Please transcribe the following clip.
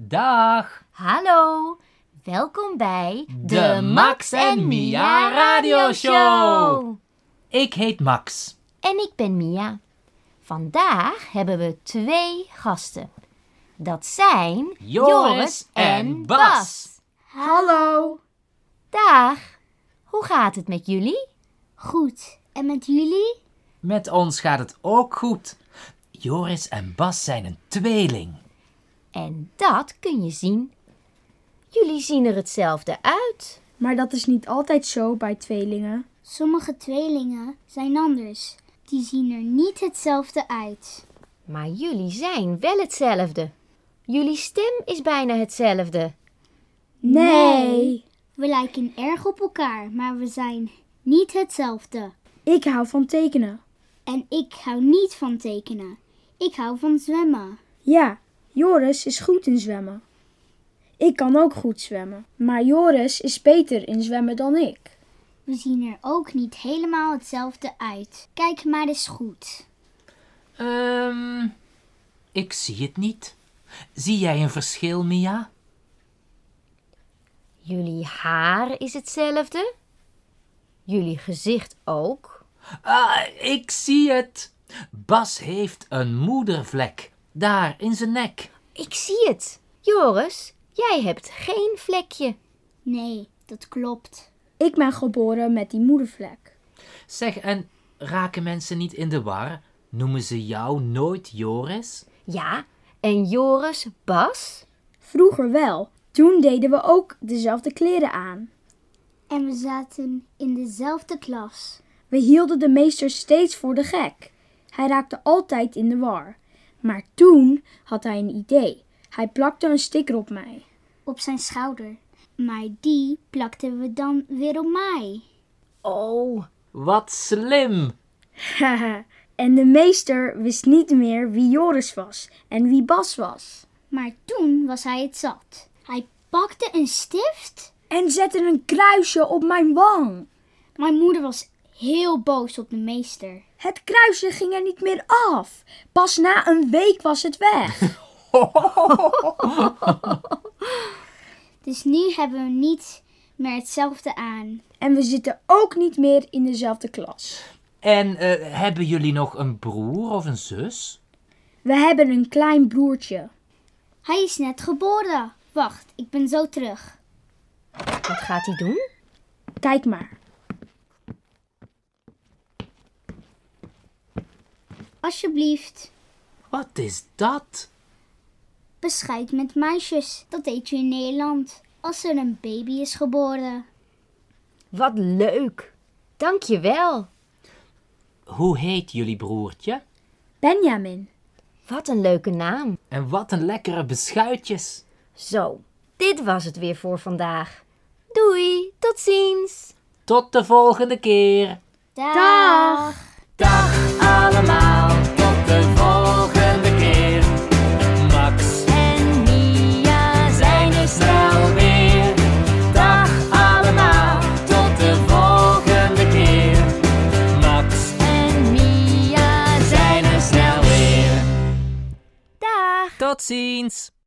Dag! Hallo, welkom bij de Max en Mia radioshow. Ik heet Max. En ik ben Mia. Vandaag hebben we 2 gasten. Dat zijn Joris en Bas. Hallo. Dag, hoe gaat het met jullie? Goed. En met jullie? Met ons gaat het ook goed. Joris en Bas zijn een tweeling. En dat kun je zien. Jullie zien er hetzelfde uit. Maar dat is niet altijd zo bij tweelingen. Sommige tweelingen zijn anders. Die zien er niet hetzelfde uit. Maar jullie zijn wel hetzelfde. Jullie stem is bijna hetzelfde. Nee. We lijken erg op elkaar, maar we zijn niet hetzelfde. Ik hou van tekenen. En ik hou niet van tekenen. Ik hou van zwemmen. Ja, Joris is goed in zwemmen. Ik kan ook goed zwemmen, maar Joris is beter in zwemmen dan ik. We zien er ook niet helemaal hetzelfde uit. Kijk maar eens goed. Ik zie het niet. Zie jij een verschil, Mia? Jullie haar is hetzelfde. Jullie gezicht ook. Ik zie het. Bas heeft een moedervlek. Daar, in zijn nek. Ik zie het. Joris, jij hebt geen vlekje. Nee, dat klopt. Ik ben geboren met die moedervlek. Zeg, en raken mensen niet in de war? Noemen ze jou nooit Joris? Ja, en Joris Bas? Vroeger wel. Toen deden we ook dezelfde kleren aan. En we zaten in dezelfde klas. We hielden de meester steeds voor de gek. Hij raakte altijd in de war. Maar toen had hij een idee. Hij plakte een sticker op mij. Op zijn schouder. Maar die plakten we dan weer op mij. Oh, Wat slim! Haha, en de meester wist niet meer wie Joris was en wie Bas was. Maar toen was hij het zat. Hij pakte een stift en zette een kruisje op mijn wang. Mijn moeder was heel boos op de meester. Het kruisje ging er niet meer af. Pas na een week was het weg. Dus nu hebben we niet meer hetzelfde aan. En we zitten ook niet meer in dezelfde klas. En hebben jullie nog een broer of een zus? We hebben een klein broertje. Hij is net geboren. Wacht, ik ben zo terug. wat gaat hij doen? Kijk maar. Alsjeblieft. Wat is dat? Bescheid met meisjes. Dat eet je in Nederland. Als er een baby is geboren. Wat leuk. Dank je wel. Hoe heet jullie broertje? Benjamin. Wat een leuke naam. En wat een lekkere beschuitjes. Zo, dit was het weer voor vandaag. Doei, tot ziens. Tot de volgende keer. Dag. Dag allemaal, tot de volgende keer. Max En Mia zijn er snel weer. Dag allemaal, tot de volgende keer. Max en Mia zijn er snel weer. dag. Tot ziens.